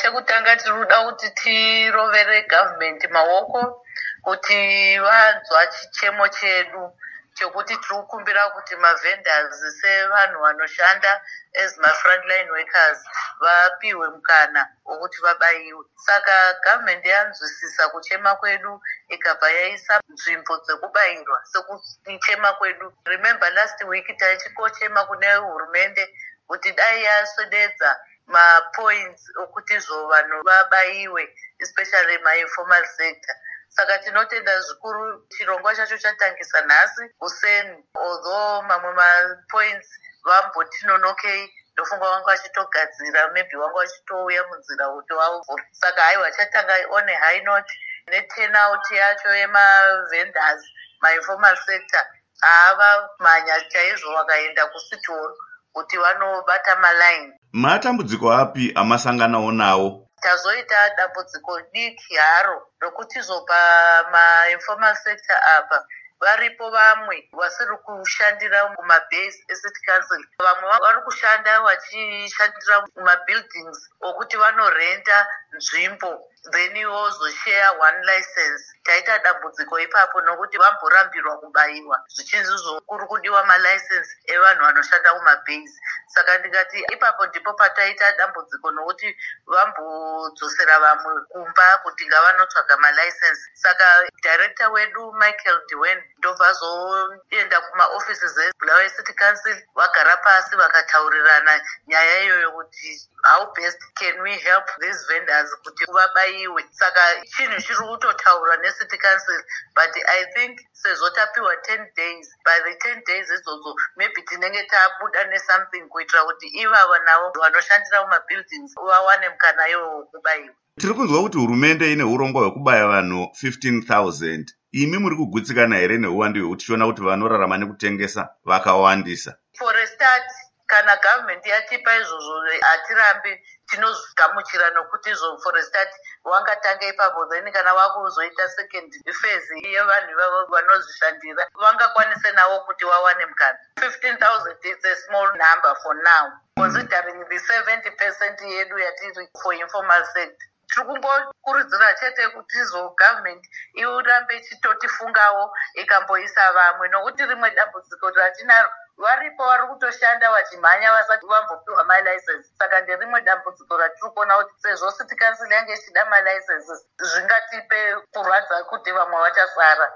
chekutanga tiri kuda kuti tirovere gavhumende maoko kuti vanzwa chichemo chedu chekuti tiri kukumbira kuti mavhendors sevanhu vanoshanda as mafrontline workers vapiwe mukana wokuti vabayiwe. Saka gavhumende yanzwisisa kuchema kwedu ikabva yaisa nzvimbo dzekubayirwa sekuchema kwedu. Remember last week taichikochema kune hurumende kuti dai yaswededza mapoints okuti izvo vanhu vabayiwe especially mainformal sector. Saka tinotenda zvikuru chirongwa chacho chatangisa nhasi kuseni, although mamwe mapoints vambotinonokei ndofunga vanga vachitogadzira maybe vanga vachitouya munzira kuti vauvhura. Saka haiwa chatanga on a high note neturnout yacho yemavhendors mainformal sector ava mhanya chaizvo vakaenda kucity hall kuti vanobata maline. Matambudziko api amasanganawo nawo? Tazoita dambudziko diki haro rokuti zopa mainformal sector apa varipo vamwe vasiri kushandira mumabase ecity council. Vamwe vari kushanda vachishandira mumabuildings okuti vanorenta nzvimbo then vozoshare one license. Taita dambudziko ipapo nokuti vamborambirwa kubayiwa zvichinzi kuri kudiwa malicense evanhu vanoshanda kumabase. Saka ndikati ipapo ndipo pataita dambudziko nokuti vambodzosera vamwe kumba kuti ngavanotsvaga malicense. Saka director wedu Michael Dwayne ndobva azoenda kumaoffices eBulawayo City Council vagara pasi vakataurirana nyaya iyoyo kuti how best can we help these vendors kuti vabayiwe. Saka chinhu chiri kutotaurwa neCity Council, but I think sezvo tapiwa 10 days, by the 10 days idzodzo maybe tinenge tabuda nesomething kuitira kuti ivava navo vanoshandira mumabuildings vawane mukana iwo wekubayiwa. Tiri kunzwa kuti hurumende ine urongwa hwekubaya vanhu 15,000. Imi muri kugutsikana here neuwandu hwekuti tichiona kuti vanorarama nekutengesa vakawandisa? For a start, kana government yatipa izvozvo hatirambi, tinogamuchira nokuti izvo for a start wangatanga ipapo, then kana vakuzoita second phase yevanhu ivavo vanozvishandira vangakwanise navo kuti vawane mukana. 15,000 is a small number for now, considering the 70% yedu yatiri for informal sector. Tiri kungokurudzira chete kuti izvo government irambe ichitotifungawo ikamboisa vamwe, nokuti rimwe dambudziko ratinaro varipo vari kutoshanda vachimhanya vasati vambopiwa malicense. Saka nderimwe dambudziko ratiri kuona kuti sezvo City Council yange ichida malicenses zvingatipe kurwadza kuti vamwe vachasara.